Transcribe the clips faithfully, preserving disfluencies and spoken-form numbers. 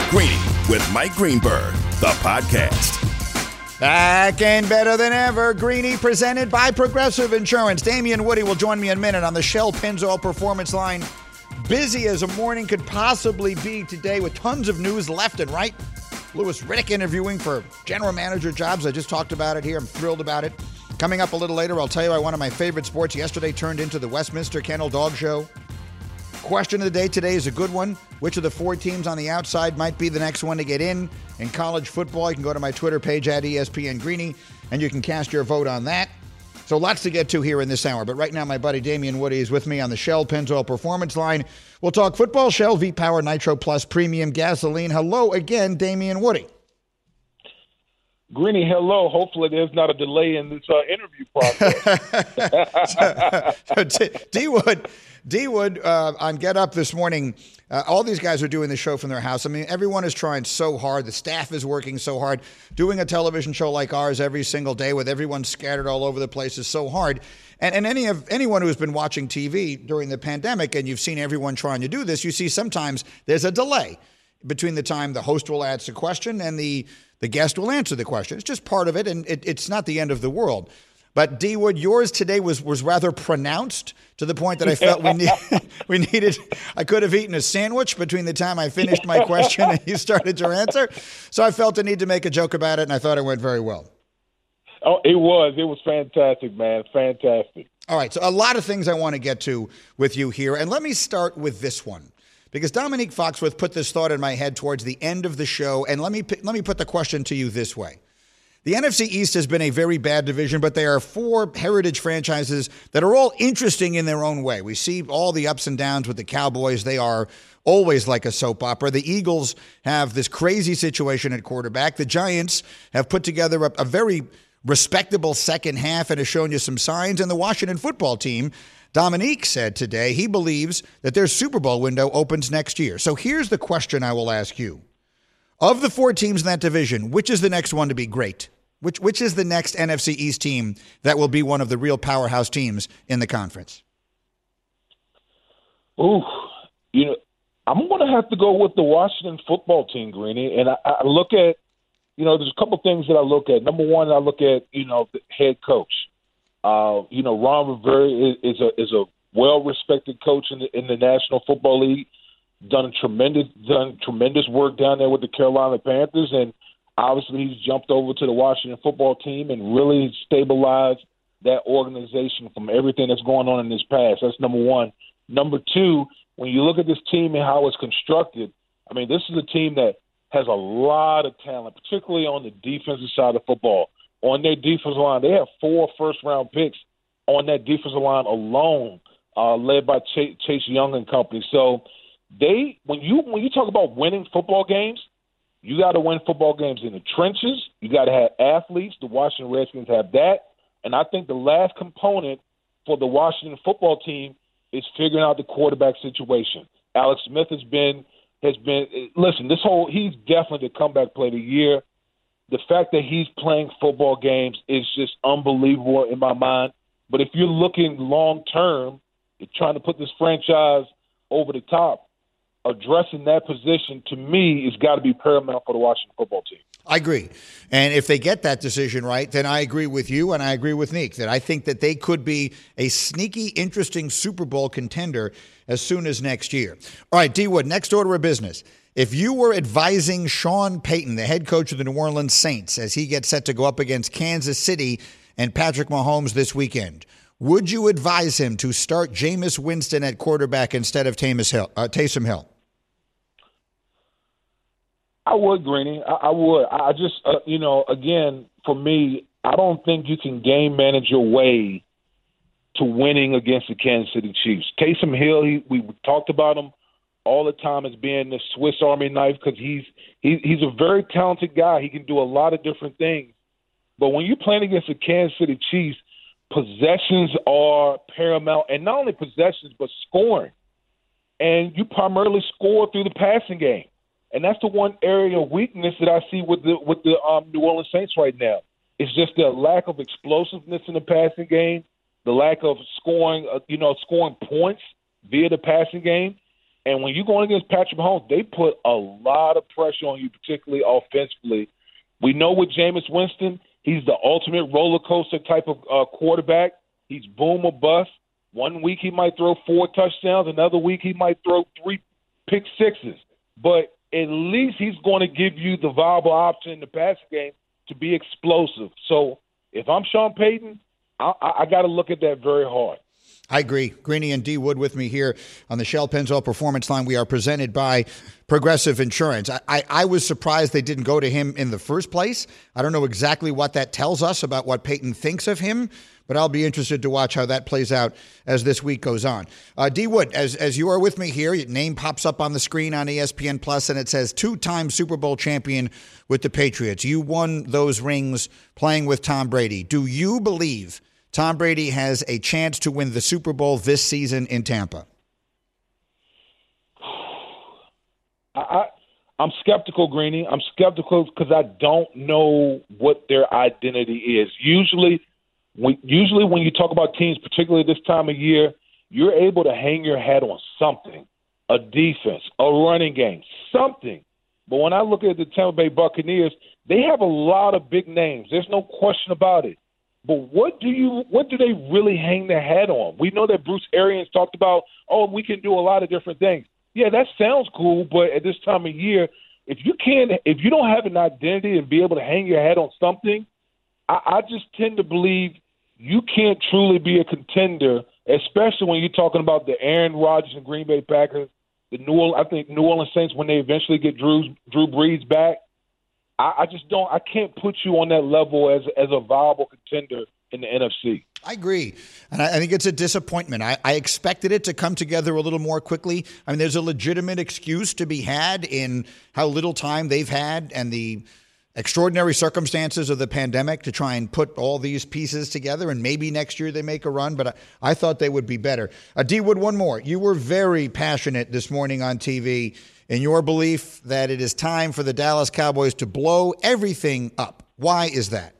Greeny with Mike Greenberg, the podcast. Back and better than ever, Greeny presented by Progressive Insurance. Damian Woody will join me in a minute on the Shell Pennzoil Performance Line. Busy as a morning could possibly be today with tons of news left and right. Louis Riddick interviewing for general manager jobs. I just talked about it here. I'm thrilled about it. Coming up a little later, I'll tell you why one of my favorite sports yesterday turned into the Westminster Kennel Dog Show. Question of the day today is a good one. Which of the four teams on the outside might be the next one to get in? In college football, you can go to my Twitter page at E S P N Greeny, and you can cast your vote on that. So lots to get to here in this hour. But right now, my buddy Damian Woody is with me on the Shell Pennzoil Performance Line. We'll talk football, Shell V-Power Nitro Plus Premium Gasoline. Hello again, Damian Woody. Greeny, hello. Hopefully there's not a delay in this uh, interview process. so, so D- D-Wood, D-Wood uh, on Get Up this morning, uh, all these guys are doing the show from their house. I mean, everyone is trying so hard. The staff is working so hard. Doing a television show like ours every single day with everyone scattered all over the place is so hard. And, and any of anyone who's been watching T V during the pandemic and you've seen everyone trying to do this, you see sometimes there's a delay between the time the host will ask a question and the The guest will answer the question. It's just part of it, and it, it's not the end of the world. But, D. Wood, yours today was was rather pronounced to the point that I felt we, need, we needed – I could have eaten a sandwich between the time I finished my question and you started your answer. So I felt the need to make a joke about it, and I thought it went very well. Oh, it was. It was fantastic, man. Fantastic. All right, so a lot of things I want to get to with you here, and let me start with this one. Because Dominique Foxworth put this thought in my head towards the end of the show, and let me let me put the question to you this way. The N F C East has been a very bad division, but there are four heritage franchises that are all interesting in their own way. We see all the ups and downs with the Cowboys. They are always like a soap opera. The Eagles have this crazy situation at quarterback. The Giants have put together a, a very respectable second half and has shown you some signs. And the Washington football team, Dominique said today he believes that their Super Bowl window opens next year. So here's the question I will ask you. Of the four teams in that division, which is the next one to be great? Which which is the next N F C East team that will be one of the real powerhouse teams in the conference? Ooh, you know, I'm going to have to go with the Washington football team, Greeny. And I, I look at, you know, there's a couple things that I look at. Number one, I look at, you know, the head coach. Uh, you know, Ron Rivera is, is a is a well-respected coach in the in the National Football League. Done tremendous done tremendous work down there with the Carolina Panthers, and obviously he's jumped over to the Washington football team and really stabilized that organization from everything that's going on in this past. That's number one. Number two, when you look at this team and how it's constructed, I mean, this is a team that has a lot of talent, particularly on the defensive side of football. On their defensive line, they have four first-round picks on that defensive line alone, uh, led by Ch- Chase Young and company. So they, when you when you talk about winning football games, you got to win football games in the trenches. You got to have athletes. The Washington Redskins have that, and I think the last component for the Washington football team is figuring out the quarterback situation. Alex Smith has been has been listen. This whole he's definitely the comeback player of the year. The fact that he's playing football games is just unbelievable in my mind. But if you're looking long-term, you're trying to put this franchise over the top, addressing that position, to me, has got to be paramount for the Washington football team. I agree. And if they get that decision right, then I agree with you and I agree with Neek that I think that they could be a sneaky, interesting Super Bowl contender as soon as next year. All right, D. Wood, next order of business. If you were advising Sean Payton, the head coach of the New Orleans Saints, as he gets set to go up against Kansas City and Patrick Mahomes this weekend, would you advise him to start Jameis Winston at quarterback instead of Taysom Hill? Uh, Taysom Hill? I would, Greeny. I, I would. I just, uh, you know, again, for me, I don't think you can game manage your way to winning against the Kansas City Chiefs. Taysom Hill, he, we talked about him all the time as being the Swiss Army knife because he's he, he's a very talented guy. He can do a lot of different things. But when you're playing against the Kansas City Chiefs, possessions are paramount, and not only possessions but scoring. And you primarily score through the passing game, and that's the one area of weakness that I see with the with the um, New Orleans Saints right now. It's just the lack of explosiveness in the passing game, the lack of scoring, uh, you know, scoring points via the passing game. And when you're going against Patrick Mahomes, they put a lot of pressure on you, particularly offensively. We know with Jameis Winston, he's the ultimate roller coaster type of uh, quarterback. He's boom or bust. One week he might throw four touchdowns. Another week he might throw three pick sixes. But at least he's going to give you the viable option in the passing game to be explosive. So if I'm Sean Payton, I, I, I got to look at that very hard. I agree. Greeny and D Wood with me here on the Shell Pennzoil Performance Line. We are presented by Progressive Insurance. I, I, I was surprised they didn't go to him in the first place. I don't know exactly what that tells us about what Payton thinks of him, but I'll be interested to watch how that plays out as this week goes on. Uh, D Wood, as as you are with me here, your name pops up on the screen on E S P N Plus, and it says two-time Super Bowl champion with the Patriots. You won those rings playing with Tom Brady. Do you believe Tom Brady has a chance to win the Super Bowl this season in Tampa? I, I, I'm skeptical, Greeny. I'm skeptical because I don't know what their identity is. Usually, when, usually when you talk about teams, particularly this time of year, you're able to hang your hat on something, a defense, a running game, something. But when I look at the Tampa Bay Buccaneers, they have a lot of big names. There's no question about it. But what do you? What do they really hang their hat on? We know that Bruce Arians talked about, oh, we can do a lot of different things. Yeah, that sounds cool, but at this time of year, if you can't, if you don't have an identity and be able to hang your hat on something, I, I just tend to believe you can't truly be a contender, especially when you're talking about the Aaron Rodgers and Green Bay Packers, the New Orleans, I think New Orleans Saints when they eventually get Drew Drew Brees back. I just don't. I can't put you on that level as as a viable contender in the N F C. I agree, and I, I think it's a disappointment. I, I expected it to come together a little more quickly. I mean, there's a legitimate excuse to be had in how little time they've had and the extraordinary circumstances of the pandemic to try and put all these pieces together. And maybe next year they make a run, but I, I thought they would be better. Uh, D Wood, one more. You were very passionate this morning on T V in your belief that it is time for the Dallas Cowboys to blow everything up. Why is that?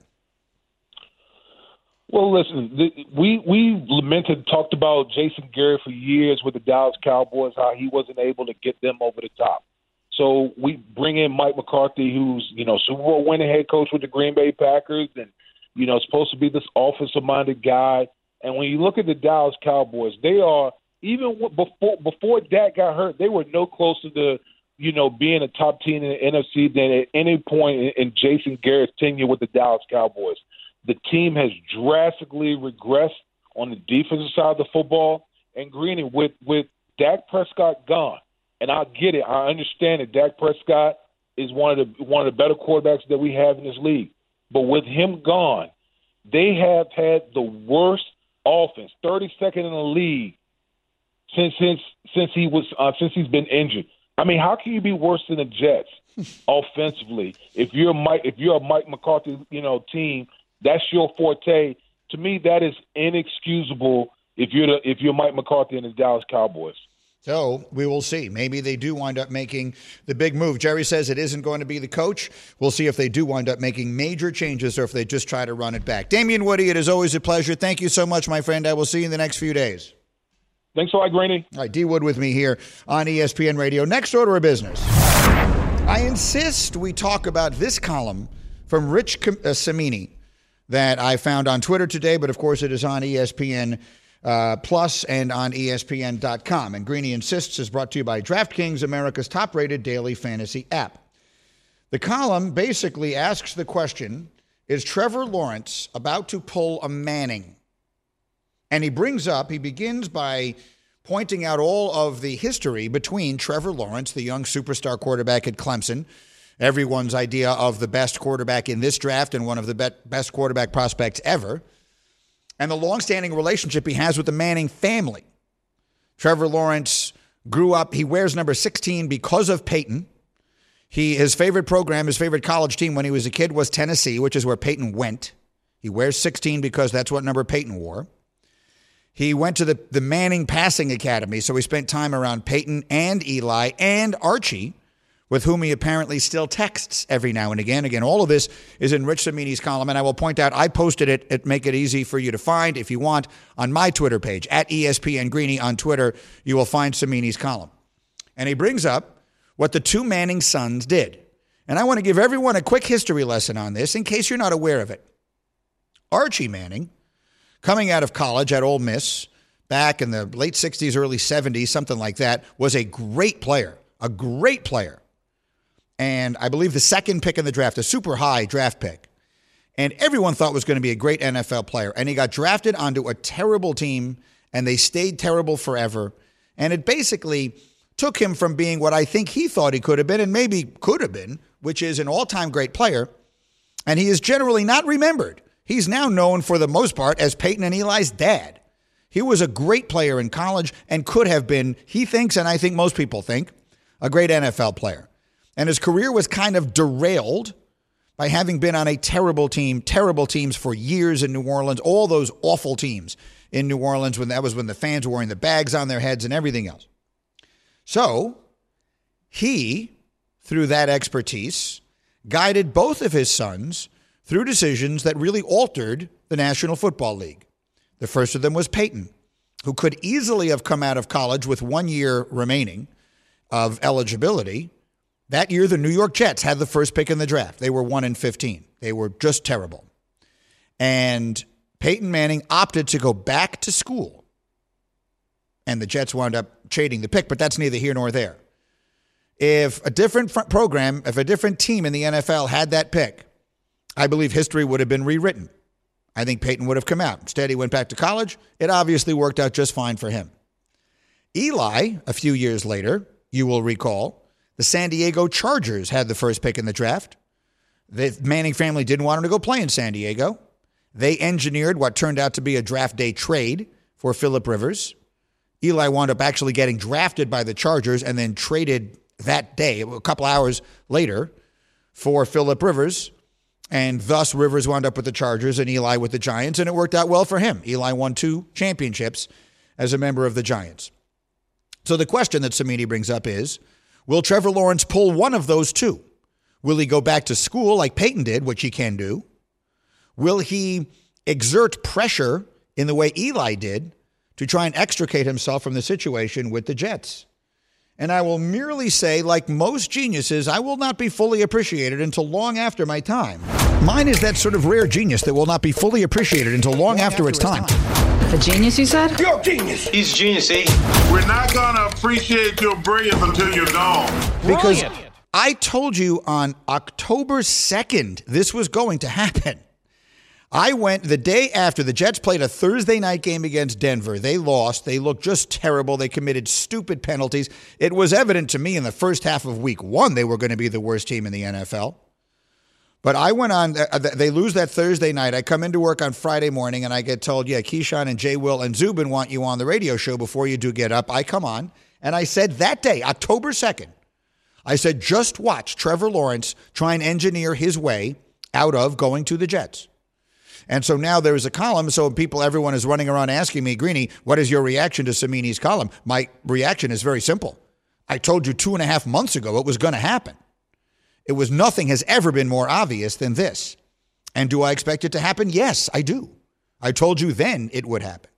Well, listen, the, we we lamented, talked about Jason Garrett for years with the Dallas Cowboys, how he wasn't able to get them over the top. So we bring in Mike McCarthy, who's, you know, Super Bowl winning head coach with the Green Bay Packers and, you know, supposed to be this offensive-minded guy. And when you look at the Dallas Cowboys, they are, even before before Dak got hurt, they were no closer to, you know, being a top team in the N F C than at any point in, in Jason Garrett's tenure with the Dallas Cowboys. The team has drastically regressed on the defensive side of the football. And Greeny, with, with Dak Prescott gone, and I get it, I understand that Dak Prescott is one of the one of the better quarterbacks that we have in this league. But with him gone, they have had the worst offense, thirty-second in the league, since since since he was uh, since he's been injured. I mean, how can you be worse than the Jets offensively if you're Mike if you're a Mike McCarthy, you know, team? That's your forte. To me, that is inexcusable if you're the, if you're Mike McCarthy and the Dallas Cowboys. So we will see. Maybe they do wind up making the big move. Jerry says it isn't going to be the coach. We'll see if they do wind up making major changes or if they just try to run it back. Damien Woody, it is always a pleasure. Thank you so much, my friend. I will see you in the next few days. Thanks a lot, Greeny. All right, D. Wood with me here on E S P N Radio. Next order of business. I insist we talk about this column from Rich Cimini that I found on Twitter today, but of course it is on E S P N Uh, Plus and on E S P N dot com. And Greeny Insists is brought to you by DraftKings, America's top-rated daily fantasy app. The column basically asks the question, is Trevor Lawrence about to pull a Manning? And he brings up, he begins by pointing out all of the history between Trevor Lawrence, the young superstar quarterback at Clemson, everyone's idea of the best quarterback in this draft and one of the best quarterback prospects ever, and the longstanding relationship he has with the Manning family. Trevor Lawrence grew up, he wears number sixteen because of Peyton. He, his favorite program, his favorite college team when he was a kid was Tennessee, which is where Peyton went. He wears sixteen because that's what number Peyton wore. He went to the, the Manning Passing Academy, so he spent time around Peyton and Eli and Archie, with whom he apparently still texts every now and again. Again, all of this is in Rich Cimini's column, and I will point out I posted it, it make it easy for you to find if you want on my Twitter page, at E S P N Greeny on Twitter. You will find Cimini's column. And he brings up what the two Manning sons did. And I want to give everyone a quick history lesson on this in case you're not aware of it. Archie Manning, coming out of college at Ole Miss back in the late sixties, early seventies, something like that, was a great player, a great player. And I believe the second pick in the draft, a super high draft pick. And everyone thought was going to be a great N F L player. And he got drafted onto a terrible team, and they stayed terrible forever. And it basically took him from being what I think he thought he could have been, and maybe could have been, which is an all-time great player. And he is generally not remembered. He's now known for the most part as Peyton and Eli's dad. He was a great player in college and could have been, he thinks, and I think most people think, a great N F L player. And his career was kind of derailed by having been on a terrible team, terrible teams for years in New Orleans, all those awful teams in New Orleans when that was when the fans were wearing the bags on their heads and everything else. So he, through that expertise, guided both of his sons through decisions that really altered the National Football League. The first of them was Peyton, who could easily have come out of college with one year remaining of eligibility. That year, the New York Jets had the first pick in the draft. They were one and fifteen. They were just terrible. And Peyton Manning opted to go back to school. And the Jets wound up trading the pick, but that's neither here nor there. If a different program, if a different team in the N F L had that pick, I believe history would have been rewritten. I think Peyton would have come out. Instead, he went back to college. It obviously worked out just fine for him. Eli, a few years later, you will recall, the San Diego Chargers had the first pick in the draft. The Manning family didn't want him to go play in San Diego. They engineered what turned out to be a draft day trade for Phillip Rivers. Eli wound up actually getting drafted by the Chargers and then traded that day, a couple hours later, for Phillip Rivers. And thus Rivers wound up with the Chargers and Eli with the Giants, and it worked out well for him. Eli won two championships as a member of the Giants. So the question that Cimini brings up is, will Trevor Lawrence pull one of those two? Will he go back to school like Peyton did, which he can do? Will he exert pressure in the way Eli did to try and extricate himself from the situation with the Jets? And I will merely say, like most geniuses, I will not be fully appreciated until long after my time. Mine is that sort of rare genius that will not be fully appreciated until long, long after, after its time. time. A genius, you said? You're a genius. He's a genius, eh? We're not going to appreciate your brilliance until you're gone. Because Brilliant. I told you on October second this was going to happen. I went the day after the Jets played a Thursday night game against Denver. They lost. They looked just terrible. They committed stupid penalties. It was evident to me in the first half of week one they were going to be the worst team in the N F L. But I went on. They lose that Thursday night. I come into work on Friday morning and I get told, yeah, Keyshawn and Jay Will and Zubin want you on the radio show before you do get up. I come on. And I said that day, October second, I said, just watch Trevor Lawrence try and engineer his way out of going to the Jets. And so now there is a column, so people, everyone is running around asking me, Greeny, what is your reaction to Cimini's column? My reaction is very simple. I told you two and a half months ago it was going to happen. It was nothing has ever been more obvious than this. And do I expect it to happen? Yes, I do. I told you then it would happen.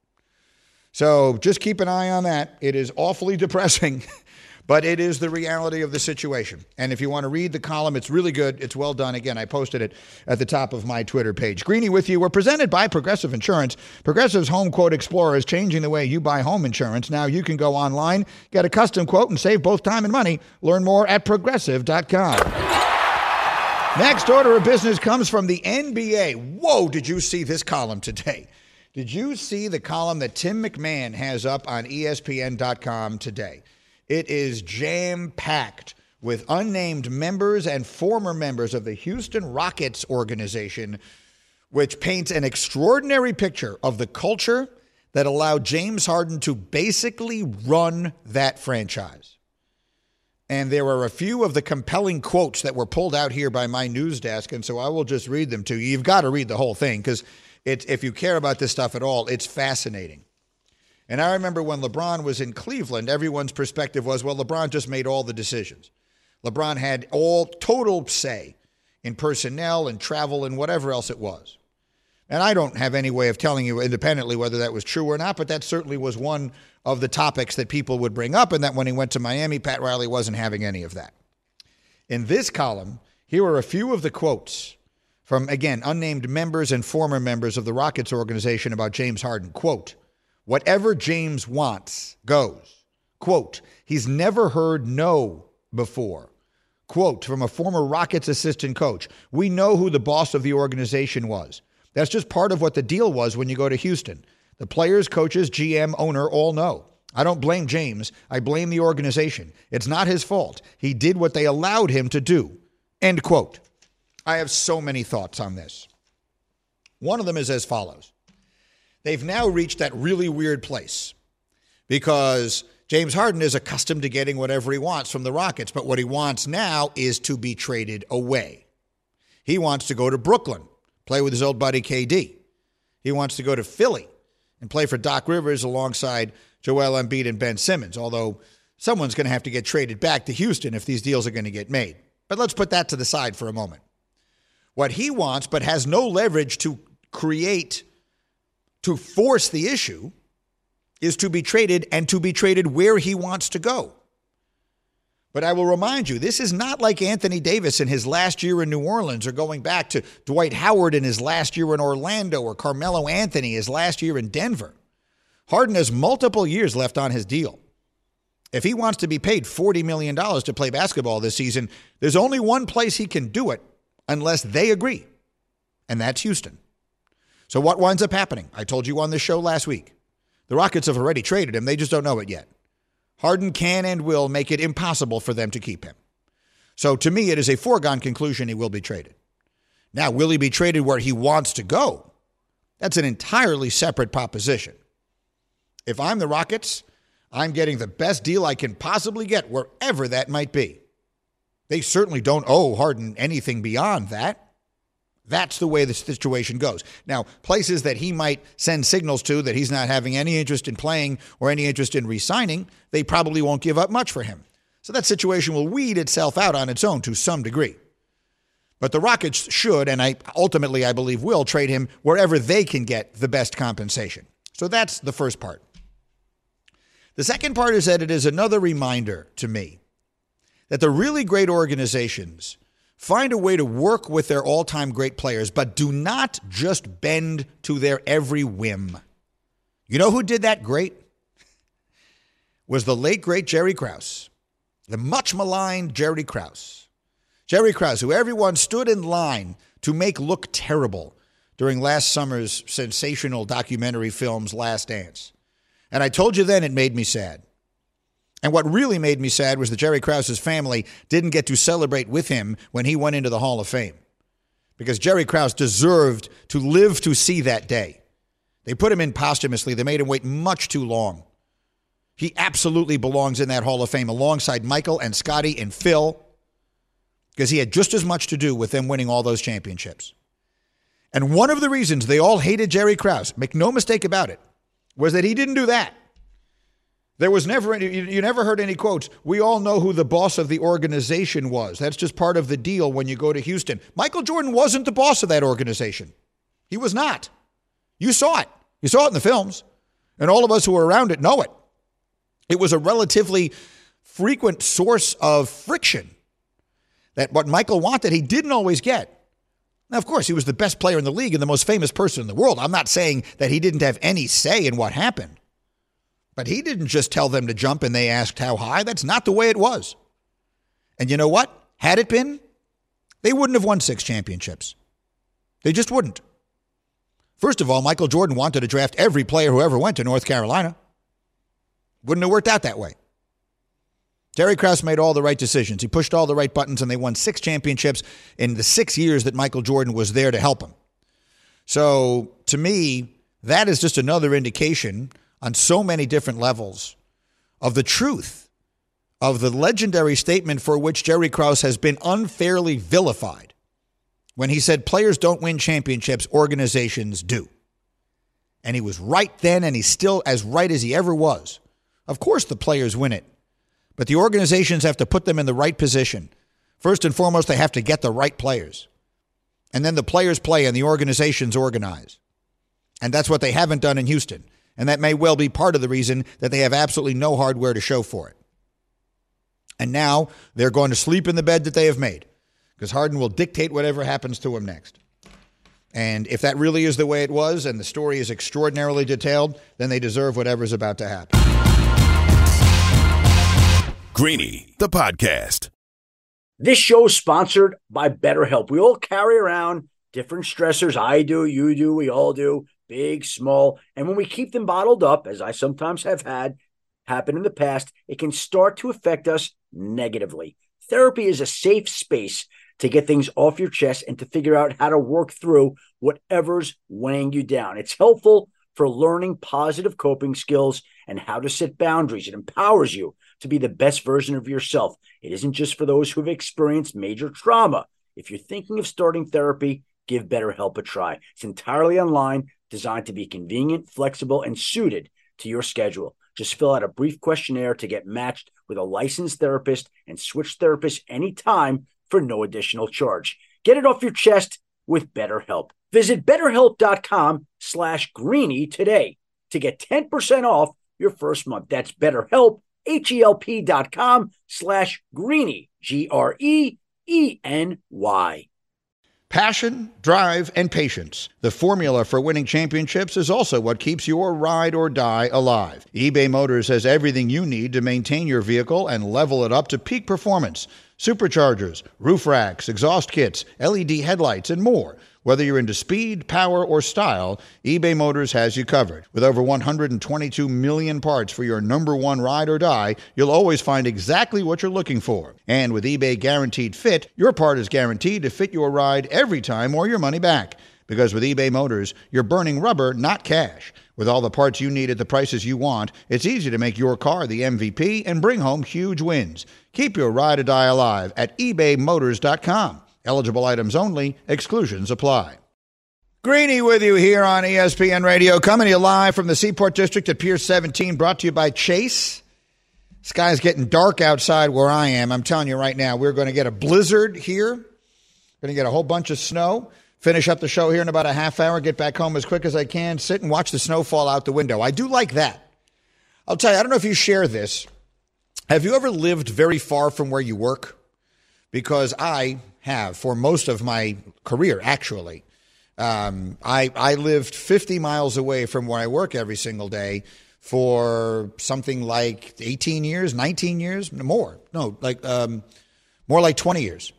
So just keep an eye on that. It is awfully depressing, but it is the reality of the situation. And if you want to read the column, it's really good. It's well done. Again, I posted it at the top of my Twitter page. Greeny with you. We're presented by Progressive Insurance. Progressive's Home Quote Explorer is changing the way you buy home insurance. Now you can go online, get a custom quote, and save both time and money. Learn more at progressive dot com. Next order of business comes from the N B A. Whoa, did you see this column today? Did you see the column that Tim McMahon has up on E S P N dot com today? It is jam-packed with unnamed members and former members of the Houston Rockets organization, which paints an extraordinary picture of the culture that allowed James Harden to basically run that franchise. And there are a few of the compelling quotes that were pulled out here by my news desk, and so I will just read them to you. You've got to read the whole thing because it's, if you care about this stuff at all, it's fascinating. And I remember when LeBron was in Cleveland, everyone's perspective was, well, LeBron just made all the decisions. LeBron had all total say in personnel and travel and whatever else it was. And I don't have any way of telling you independently whether that was true or not, but that certainly was one of the topics that people would bring up, and that when he went to Miami, Pat Riley wasn't having any of that. In this column, here are a few of the quotes from, again, unnamed members and former members of the Rockets organization about James Harden. Quote, whatever James wants goes. Quote, he's never heard no before. Quote, from a former Rockets assistant coach, we know who the boss of the organization was. That's just part of what the deal was when you go to Houston. The players, coaches, G M, owner all know. I don't blame James. I blame the organization. It's not his fault. He did what they allowed him to do. End quote. I have so many thoughts on this. One of them is as follows. They've now reached that really weird place because James Harden is accustomed to getting whatever he wants from the Rockets, but what he wants now is to be traded away. He wants to go to Brooklyn, play with his old buddy K D. He wants to go to Philly and play for Doc Rivers alongside Joel Embiid and Ben Simmons, although someone's going to have to get traded back to Houston if these deals are going to get made. But let's put that to the side for a moment. What he wants, but has no leverage to create, to force the issue, is to be traded and to be traded where he wants to go. But I will remind you, this is not like Anthony Davis in his last year in New Orleans or going back to Dwight Howard in his last year in Orlando or Carmelo Anthony his last year in Denver. Harden has multiple years left on his deal. If he wants to be paid forty million dollars to play basketball this season, there's only one place he can do it unless they agree, and that's Houston. So what winds up happening? I told you on this show last week. The Rockets have already traded him. They just don't know it yet. Harden can and will make it impossible for them to keep him. So to me, it is a foregone conclusion he will be traded. Now, will he be traded where he wants to go? That's an entirely separate proposition. If I'm the Rockets, I'm getting the best deal I can possibly get wherever that might be. They certainly don't owe Harden anything beyond that. That's the way the situation goes. Now, places that he might send signals to that he's not having any interest in playing or any interest in re-signing, they probably won't give up much for him. So that situation will weed itself out on its own to some degree. But the Rockets should, and I ultimately I believe will, trade him wherever they can get the best compensation. So that's the first part. The second part is that it is another reminder to me that the really great organizations find a way to work with their all-time great players, but do not just bend to their every whim. You know who did that great? Was the late, great Jerry Krause. The much-maligned Jerry Krause. Jerry Krause, who everyone stood in line to make look terrible during last summer's sensational documentary film's Last Dance. And I told you then it made me sad. And what really made me sad was that Jerry Krause's family didn't get to celebrate with him when he went into the Hall of Fame. Because Jerry Krause deserved to live to see that day. They put him in posthumously. They made him wait much too long. He absolutely belongs in that Hall of Fame alongside Michael and Scotty and Phil, because he had just as much to do with them winning all those championships. And one of the reasons they all hated Jerry Krause, make no mistake about it, was that he didn't do that. There was never any, you never heard any quotes, we all know who the boss of the organization was. That's just part of the deal when you go to Houston. Michael Jordan wasn't the boss of that organization. He was not. You saw it. You saw it in the films. And all of us who were around it know it. It was a relatively frequent source of friction that what Michael wanted, he didn't always get. Now, of course, he was the best player in the league and the most famous person in the world. I'm not saying that he didn't have any say in what happened. But he didn't just tell them to jump and they asked how high. That's not the way it was. And you know what? Had it been, they wouldn't have won six championships. They just wouldn't. First of all, Michael Jordan wanted to draft every player who ever went to North Carolina. Wouldn't have worked out that way. Jerry Krause made all the right decisions. He pushed all the right buttons, and they won six championships in the six years that Michael Jordan was there to help him. So, to me, that is just another indication on so many different levels of the truth of the legendary statement for which Jerry Krause has been unfairly vilified when he said players don't win championships, organizations do. And he was right then, and he's still as right as he ever was. Of course the players win it, but the organizations have to put them in the right position. First and foremost, they have to get the right players. And then the players play and the organizations organize. And that's what they haven't done in Houston. And that may well be part of the reason that they have absolutely no hardware to show for it. And now they're going to sleep in the bed that they have made because Harden will dictate whatever happens to him next. And if that really is the way it was and the story is extraordinarily detailed, then they deserve whatever's about to happen. Greeny, the podcast. This show is sponsored by BetterHelp. We all carry around different stressors. I do, you do, we all do, big, small. And when we keep them bottled up, as I sometimes have had happen in the past, it can start to affect us negatively. Therapy is a safe space to get things off your chest and to figure out how to work through whatever's weighing you down. It's helpful for learning positive coping skills and how to set boundaries. It empowers you to be the best version of yourself. It isn't just for those who have experienced major trauma. If you're thinking of starting therapy, give BetterHelp a try. It's entirely online, designed to be convenient, flexible, and suited to your schedule. Just fill out a brief questionnaire to get matched with a licensed therapist and switch therapists anytime for no additional charge. Get it off your chest with BetterHelp. Visit BetterHelp.com slash Greeny today to get ten percent off your first month. That's BetterHelp, H-E-L-P dot com slash Greeny, G R E E N Y. Passion, drive, and patience. The formula for winning championships is also what keeps your ride or die alive. eBay Motors has everything you need to maintain your vehicle and level it up to peak performance. Superchargers, roof racks, exhaust kits, L E D headlights, and more. Whether you're into speed, power, or style, eBay Motors has you covered. With over one hundred twenty-two million parts for your number one ride or die, you'll always find exactly what you're looking for. And with eBay Guaranteed Fit, your part is guaranteed to fit your ride every time or your money back. Because with eBay Motors, you're burning rubber, not cash. With all the parts you need at the prices you want, it's easy to make your car the M V P and bring home huge wins. Keep your ride or die alive at ebay motors dot com. Eligible items only. Exclusions apply. Greeny with you here on E S P N Radio, coming to you live from the Seaport District at Pier seventeen, brought to you by Chase. Sky's getting dark outside where I am. I'm telling you right now, we're going to get a blizzard here. We're going to get a whole bunch of snow. Finish up the show here in about a half hour, get back home as quick as I can, sit and watch the snow fall out the window. I do like that. I'll tell you, I don't know if you share this. Have you ever lived very far from where you work? Because I have for most of my career, actually. Um, I, I lived fifty miles away from where I work every single day for something like eighteen years, nineteen years, more. No, like um, more like twenty years.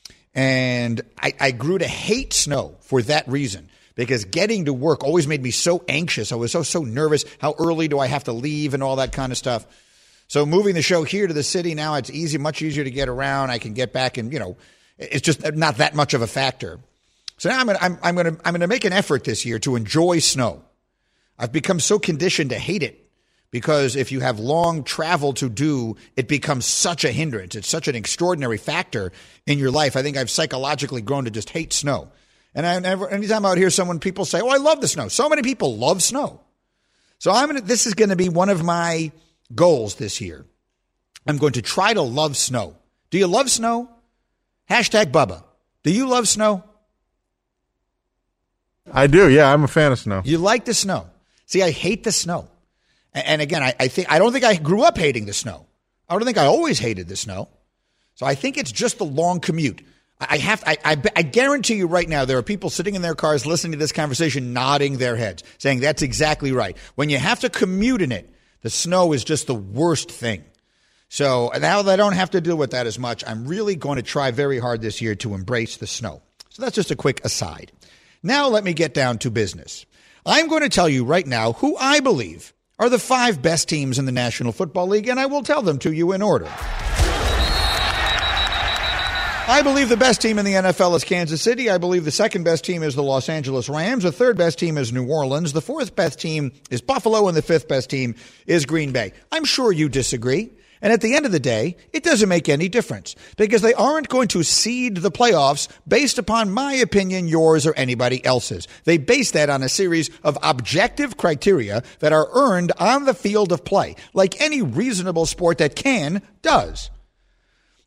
And I, I grew to hate snow for that reason, because getting to work always made me so anxious. I was so, so nervous. How early do I have to leave and all that kind of stuff? So moving the show here to the city now, it's easy, much easier to get around. I can get back and, you know, it's just not that much of a factor. So now I'm going to, I'm, I'm going to, I'm going to make an effort this year to enjoy snow. I've become so conditioned to hate it because if you have long travel to do, it becomes such a hindrance. It's such an extraordinary factor in your life. I think I've psychologically grown to just hate snow. And I never, anytime out here, someone, people say, oh, I love the snow. So many people love snow. So I'm going to, this is going to be one of my goals this year. I'm going to try to love snow. Do you love snow? Hashtag Bubba. Do you love snow? I do. Yeah, I'm a fan of snow. You like the snow. See, I hate the snow. And again, I, I think I don't think I grew up hating the snow. I don't think I always hated the snow. So I think it's just the long commute. I have. I, I, I guarantee you right now, there are people sitting in their cars listening to this conversation, nodding their heads, saying that's exactly right. When you have to commute in it, the snow is just the worst thing. So now that I don't have to deal with that as much, I'm really going to try very hard this year to embrace the snow. So that's just a quick aside. Now let me get down to business. I'm going to tell you right now who I believe are the five best teams in the National Football League, and I will tell them to you in order. I believe the best team in the N F L is Kansas City. I believe the second best team is the Los Angeles Rams. The third best team is New Orleans. The fourth best team is Buffalo, and the fifth best team is Green Bay. I'm sure you disagree. And at the end of the day, it doesn't make any difference because they aren't going to seed the playoffs based upon my opinion, yours, or anybody else's. They base that on a series of objective criteria that are earned on the field of play, like any reasonable sport that can does.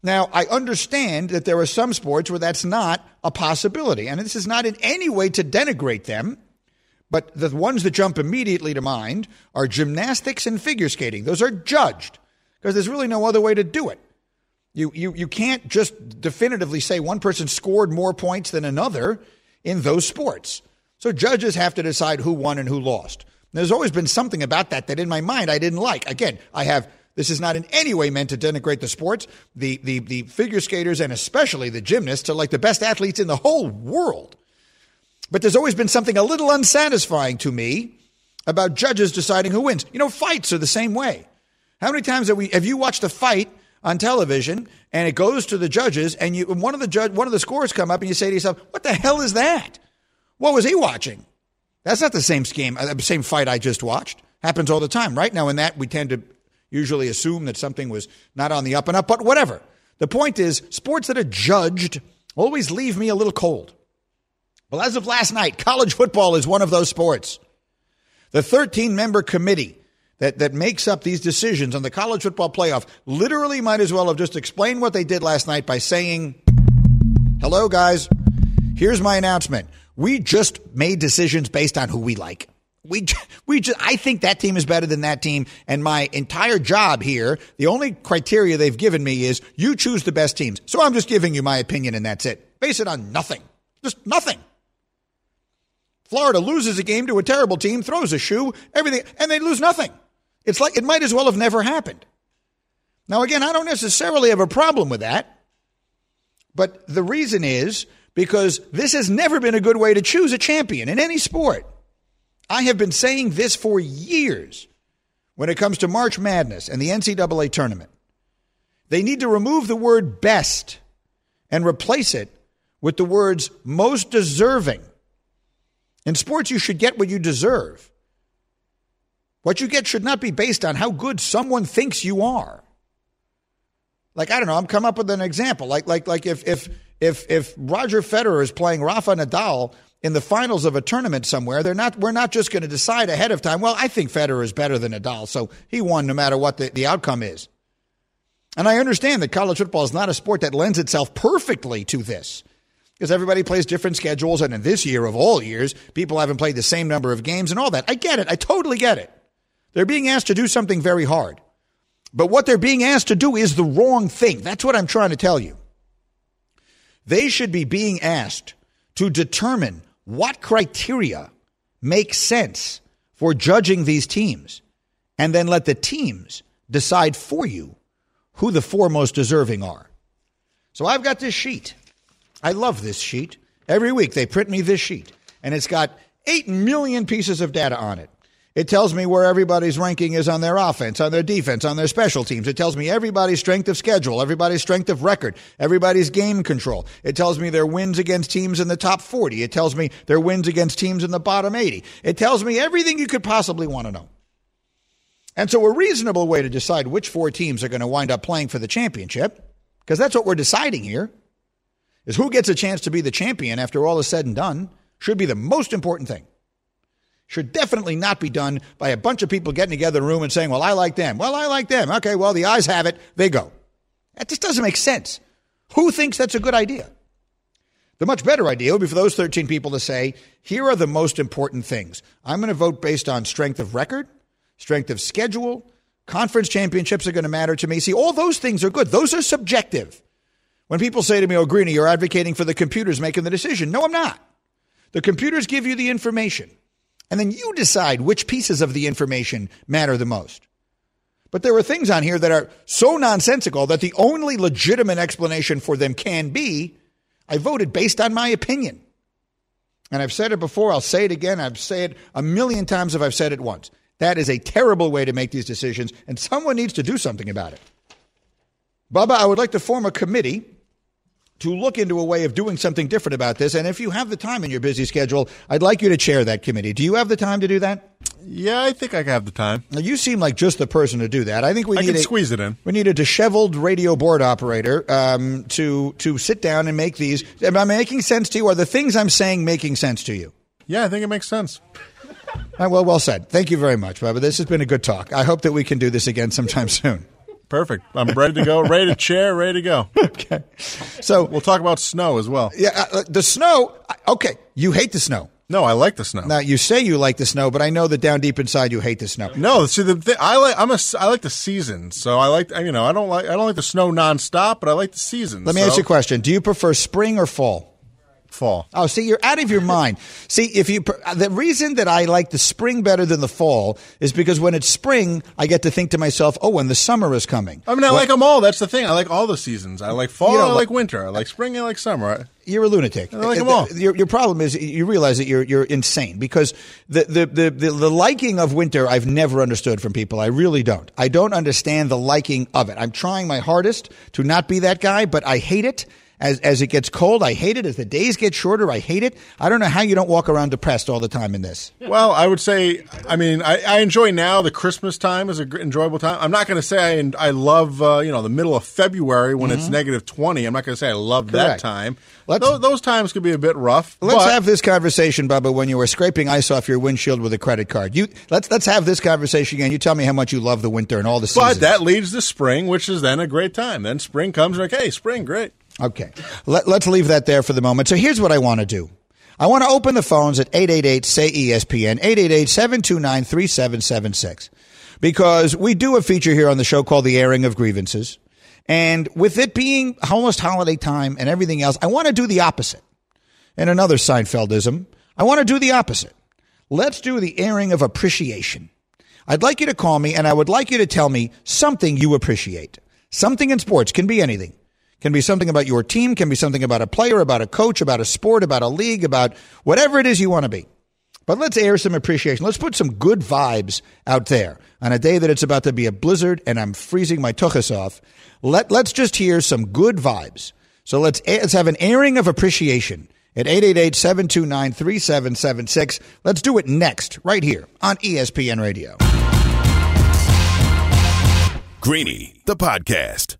Now, I understand that there are some sports where that's not a possibility, and this is not in any way to denigrate them, but the ones that jump immediately to mind are gymnastics and figure skating. Those are judged because there's really no other way to do it. You, you, you can't just definitively say one person scored more points than another in those sports. So judges have to decide who won and who lost. There's always been something about that that in my mind I didn't like. Again, I have this is not in any way meant to denigrate the sports. The, the, the figure skaters and especially the gymnasts are like the best athletes in the whole world. But there's always been something a little unsatisfying to me about judges deciding who wins. You know, fights are the same way. How many times have we have you watched a fight on television and it goes to the judges and you and one of the judge one of the scores come up and you say to yourself, "What the hell is that? What was he watching?" That's not the same game, the same fight I just watched. Happens all the time. Right now in that we tend to usually assume that something was not on the up and up, but whatever. The point is, sports that are judged always leave me a little cold. Well, as of last night, college football is one of those sports. The thirteen-member committee that, that makes up these decisions on the college football playoff literally might as well have just explained what they did last night by saying, "Hello, guys. Here's my announcement. We just made decisions based on who we like. We, we just, I think that team is better than that team, and my entire job here, the only criteria they've given me is you choose the best teams. So I'm just giving you my opinion, and that's it. Base it on nothing. Just nothing. Florida loses a game to a terrible team, throws a shoe, everything, and they lose nothing. It's like it might as well have never happened. Now, again, I don't necessarily have a problem with that, but the reason is because this has never been a good way to choose a champion in any sport. I have been saying this for years when it comes to March Madness and the N C double A tournament. They need to remove the word best and replace it with the words most deserving. In sports, you should get what you deserve. What you get should not be based on how good someone thinks you are. Like, I don't know, I'm come up with an example. Like, like, like if if if if Roger Federer is playing Rafa Nadal in the finals of a tournament somewhere, they're not. We're not just going to decide ahead of time, well, I think Federer is better than Nadal, so he won no matter what the, the outcome is. And I understand that college football is not a sport that lends itself perfectly to this, because everybody plays different schedules, and in this year of all years, people haven't played the same number of games and all that. I get it. I totally get it. They're being asked to do something very hard. But what they're being asked to do is the wrong thing. That's what I'm trying to tell you. They should be being asked to determine what criteria make sense for judging these teams, and then let the teams decide for you who the four most deserving are. So I've got this sheet. I love this sheet. Every week they print me this sheet, and it's got eight million pieces of data on it. It tells me where everybody's ranking is on their offense, on their defense, on their special teams. It tells me everybody's strength of schedule, everybody's strength of record, everybody's game control. It tells me their wins against teams in the top forty. It tells me their wins against teams in the bottom eighty. It tells me everything you could possibly want to know. And so a reasonable way to decide which four teams are going to wind up playing for the championship, because that's what we're deciding here, is who gets a chance to be the champion after all is said and done, should be the most important thing. Should definitely not be done by a bunch of people getting together in a room and saying, well, I like them. Well, I like them. Okay, well, the eyes have it. They go. That just doesn't make sense. Who thinks that's a good idea? The much better idea would be for those thirteen people to say, here are the most important things. I'm going to vote based on strength of record, strength of schedule, conference championships are going to matter to me. See, all those things are good. Those are subjective. When people say to me, oh, Greeny, you're advocating for the computers making the decision. No, I'm not. The computers give you the information. And then you decide which pieces of the information matter the most. But there are things on here that are so nonsensical that the only legitimate explanation for them can be, I voted based on my opinion. And I've said it before, I'll say it again, I've said it a million times if I've said it once. That is a terrible way to make these decisions, and someone needs to do something about it. Bubba, I would like to form a committee to look into a way of doing something different about this. And if you have the time in your busy schedule, I'd like you to chair that committee. Do you have the time to do that? Yeah, I think I have the time. Now, you seem like just the person to do that. I think we I need can a, squeeze it in. We need a disheveled radio board operator um, to to sit down and make these. Am I making sense to you? Are the things I'm saying making sense to you? Yeah, I think it makes sense. All right, well, well said. Thank you very much, Bubba. This has been a good talk. I hope that we can do this again sometime soon. perfect. I'm ready to go, ready to chair, ready to go. Okay. So we'll talk about snow as well. Yeah, uh, the snow. Okay, you hate the snow. No, I like the snow. Now you say you like the snow, but I know that down deep inside you hate the snow. No, see the thing, I like I'm a I like the seasons. So I like you know I don't like I don't like the snow nonstop, but I like the seasons. Let me so. ask you a question: do you prefer spring or fall? Fall. Oh, see, you're out of your mind. See, if you the reason that I like the spring better than the fall is because when it's spring, I get to think to myself, "Oh, when the summer is coming." I mean, I when, like them all. That's the thing. I like all the seasons. I like fall. You know, I like winter. I like spring. I like summer. You're a lunatic. I like them all. Your, your problem is you realize that you're you're insane because the, the the the the liking of winter I've never understood from people. I really don't. I don't understand the liking of it. I'm trying my hardest to not be that guy, but I hate it. As as it gets cold, I hate it. As the days get shorter, I hate it. I don't know how you don't walk around depressed all the time in this. Well, I would say, I mean, I, I enjoy now. The Christmas time is an enjoyable time. I'm not going to say I, I love, uh, you know, the middle of February when mm-hmm. it's negative twenty. I'm not going to say I love Correct. that time. Those, those times could be a bit rough. Let's but, have this conversation, Bubba, when you were scraping ice off your windshield with a credit card. You let's let's have this conversation again. You tell me how much you love the winter and all the seasons. But that leads to spring, which is then a great time. Then spring comes, like, hey, spring, great. Okay, Let, let's leave that there for the moment. So here's what I want to do. I want to open the phones at eight eight eight, say E S P N, eight eight eight, seven two nine, three seven seven six, because we do a feature here on the show called The Airing of Grievances. And with it being almost holiday time and everything else, I want to do the opposite. And another Seinfeldism, I want to do the opposite. Let's do the airing of appreciation. I'd like you to call me, and I would like you to tell me something you appreciate. Something in sports, can be anything. Can be something about your team, can be something about a player, about a coach, about a sport, about a league, about whatever it is you want to be. But let's air some appreciation. Let's put some good vibes out there on a day that it's about to be a blizzard and I'm freezing my tuchus off. Let, let's just hear some good vibes. So let's, let's have an airing of appreciation at eight eight eight, seven two nine, three seven seven six. Let's do it next, right here on E S P N Radio. Greeny, the podcast.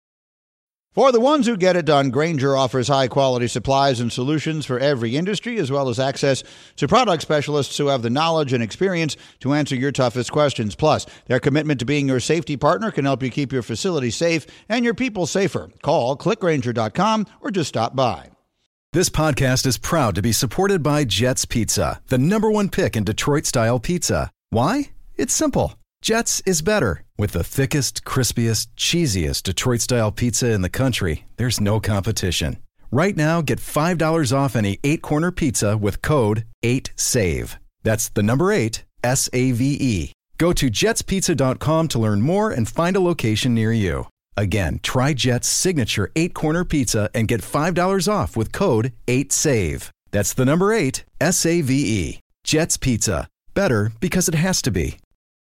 For the ones who get it done, Grainger offers high-quality supplies and solutions for every industry, as well as access to product specialists who have the knowledge and experience to answer your toughest questions. Plus, their commitment to being your safety partner can help you keep your facility safe and your people safer. Call click grainger dot com or just stop by. This podcast is proud to be supported by Jets Pizza, the number one pick in Detroit-style pizza. Why? It's simple. Jets is better. With the thickest, crispiest, cheesiest Detroit-style pizza in the country, there's no competition. Right now, get five dollars off any eight-corner pizza with code eight save. That's the number eight, S A V E. Go to jets pizza dot com to learn more and find a location near you. Again, try Jet's signature eight-corner pizza and get five dollars off with code eight save. That's the number eight, S A V E. Jet's Pizza. Better because it has to be.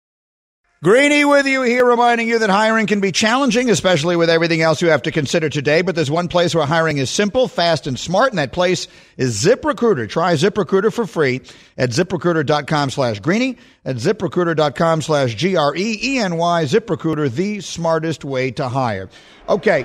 Greeny with you here, reminding you that hiring can be challenging, especially with everything else you have to consider today. But there's one place where hiring is simple, fast, and smart, and that place is ZipRecruiter. Try ZipRecruiter for free at ZipRecruiter.com slash Greeny, at ZipRecruiter.com slash G R E E N Y. ZipRecruiter, the smartest way to hire. Okay.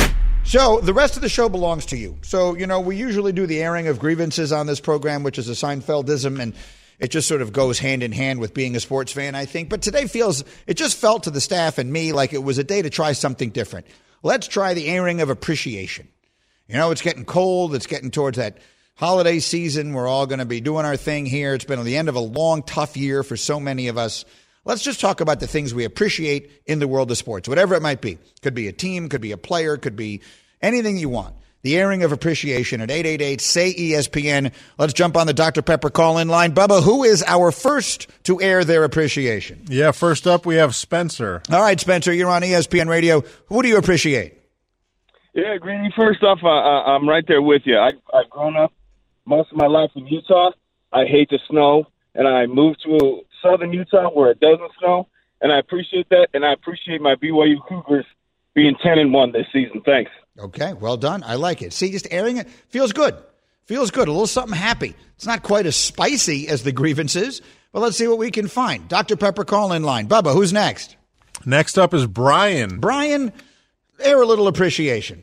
So the rest of the show belongs to you. So, you know, we usually do the airing of grievances on this program, which is a Seinfeldism, and it just sort of goes hand in hand with being a sports fan, I think. But today feels, it just felt to the staff and me like it was a day to try something different. Let's try the airing of appreciation. You know, it's getting cold. It's getting towards that holiday season. We're all going to be doing our thing here. It's been the end of a long, tough year for so many of us. Let's just talk about the things we appreciate in the world of sports, whatever it might be. Could be a team, could be a player, could be anything you want. The airing of appreciation at eight eight eight, say E S P N. Let's jump on the Doctor Pepper call-in line. Bubba, who is our first to air their appreciation? Yeah, first up we have Spencer. All right, Spencer, you're on E S P N Radio. Who do you appreciate? Yeah, Greeny, first off, uh, I'm right there with you. I, I've grown up most of my life in Utah. I hate the snow, and I moved to southern Utah where it doesn't snow, and I appreciate that, and I appreciate my B Y U Cougars being ten and one this season. Thanks. Okay, well done. I like it. See, just airing it feels good. Feels good. A little something happy. It's not quite as spicy as the grievances, but let's see what we can find. Doctor Pepper call-in line. Bubba, who's next? Next up is Brian. Brian, air a little appreciation.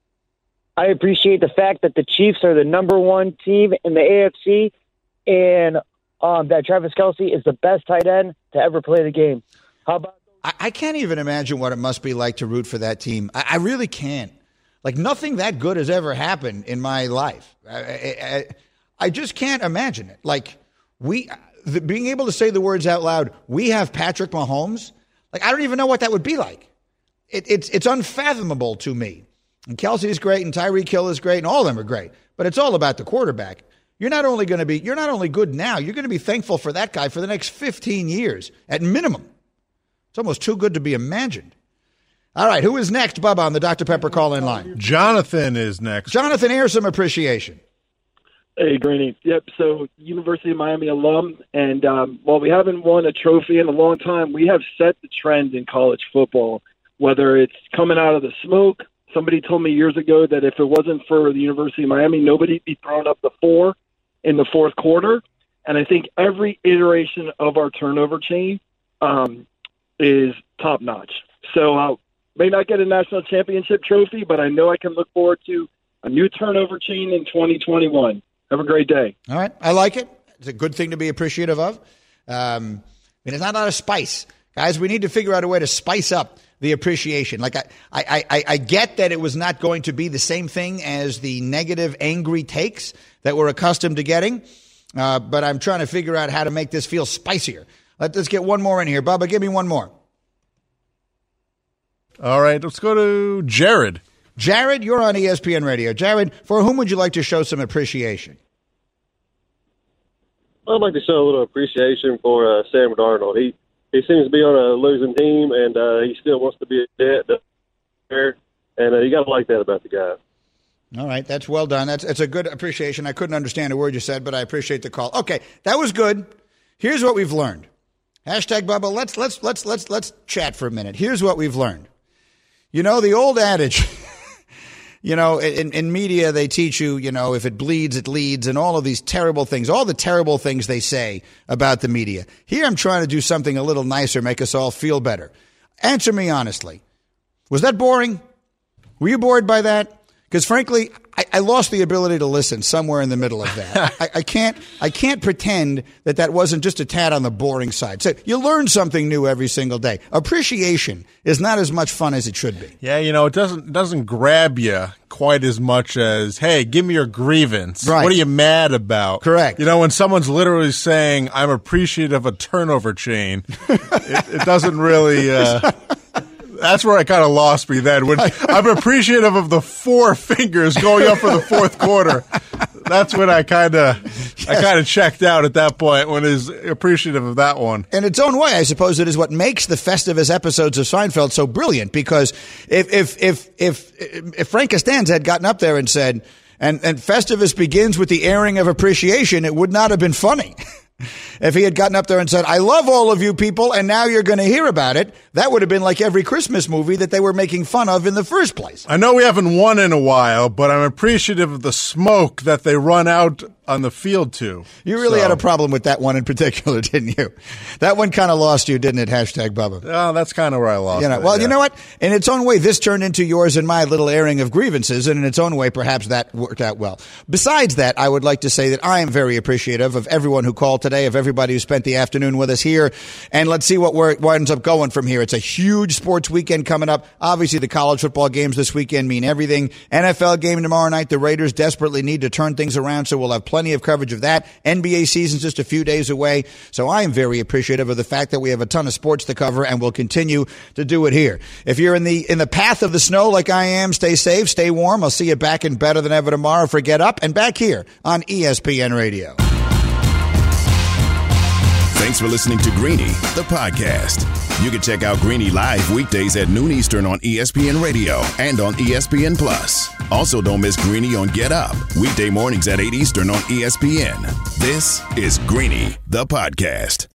I appreciate the fact that the Chiefs are the number one team in the A F C, and um, that Travis Kelce is the best tight end to ever play the game. How about I, I can't even imagine what it must be like to root for that team. I, I really can't. Like, nothing that good has ever happened in my life. I, I, I just can't imagine it. Like, we, the, being able to say the words out loud, we have Patrick Mahomes. Like, I don't even know what that would be like. It, it's it's unfathomable to me. And Kelsey's great, and Tyreek Hill is great, and all of them are great. But it's all about the quarterback. You're not only going to be, you're not only good now, you're going to be thankful for that guy for the next fifteen years at minimum. It's almost too good to be imagined. All right, who is next, Bubba, on the Doctor Pepper call-in line? Jonathan is next. Jonathan, air some appreciation. Hey, Greeny. Yep, so University of Miami alum, and um, while we haven't won a trophy in a long time, we have set the trend in college football, whether it's coming out of the smoke. Somebody told me years ago that if it wasn't for the University of Miami, nobody'd be throwing up the four in the fourth quarter. And I think every iteration of our turnover chain um, is top-notch. So uh, may not get a national championship trophy, but I know I can look forward to a new turnover chain in twenty twenty-one. Have a great day. All right. I like it. It's a good thing to be appreciative of. Um, I mean, it's not a lot of spice. Guys, we need to figure out a way to spice up the appreciation. Like, I, I, I, I get that it was not going to be the same thing as the negative, angry takes that we're accustomed to getting, uh, but I'm trying to figure out how to make this feel spicier. Let, let's get one more in here. Bubba, give me one more. All right, let's go to Jared. Jared, you're on E S P N Radio. Jared, for whom would you like to show some appreciation? I'd like to show a little appreciation for uh, Sam Darnold. He he seems to be on a losing team, and uh, he still wants to be a Jet there, and uh, you got to like that about the guy. All right, that's well done. That's it's a good appreciation. I couldn't understand a word you said, but I appreciate the call. Okay, that was good. Here's what we've learned. Hashtag Bubba. Let's let's let's let's let's chat for a minute. Here's what we've learned. You know, the old adage. You know, in, in media, they teach you, you know, if it bleeds, it leads, and all of these terrible things, all the terrible things they say about the media. Here I'm trying to do something a little nicer, make us all feel better. Answer me honestly. Was that boring? Were you bored by that? Because frankly, I, I lost the ability to listen somewhere in the middle of that. I, I can't I can't pretend that that wasn't just a tad on the boring side. So you learn something new every single day. Appreciation is not as much fun as it should be. Yeah, you know, it doesn't doesn't grab you quite as much as, hey, give me your grievance. Right. What are you mad about? Correct. You know, when someone's literally saying, I'm appreciative of a turnover chain, it, it doesn't really... Uh, That's where I kind of lost me then. When I'm appreciative of the four fingers going up for the fourth quarter. That's when I kind of yes. I kind of checked out at that point when is appreciative of that one. In its own way, I suppose it is what makes the Festivus episodes of Seinfeld so brilliant. Because if if if if if Frank Costanza had gotten up there and said, and and Festivus begins with the airing of appreciation, it would not have been funny. If he had gotten up there and said, I love all of you people, and now you're going to hear about it, that would have been like every Christmas movie that they were making fun of in the first place. I know we haven't won in a while, but I'm appreciative of the smoke that they run out on the field to. You really so. had a problem with that one in particular, didn't you? That one kind of lost you, didn't it? Hashtag Bubba. Oh, that's kind of where I lost you know, it. Well, yeah. you know what? In its own way, this turned into yours and my little airing of grievances, and in its own way, perhaps that worked out well. Besides that, I would like to say that I am very appreciative of everyone who called today, of everybody who spent the afternoon with us here, and let's see what winds up going from here. It's a huge sports weekend coming up. Obviously, the college football games this weekend mean everything. N F L game tomorrow night. The Raiders desperately need to turn things around, so we'll have plenty of coverage of that. N B A season's just a few days away, so I am very appreciative of the fact that we have a ton of sports to cover, and we'll continue to do it here. If you're in the in the path of the snow like I am, stay safe, stay warm. I'll see you back in Better Than Ever tomorrow for Get Up, and back here on E S P N Radio. Thanks for listening to Greeny, the podcast. You can check out Greeny live weekdays at noon Eastern on E S P N Radio and on E S P N Plus. Also, don't miss Greeny on Get Up, weekday mornings at eight Eastern on E S P N. This is Greeny, the podcast.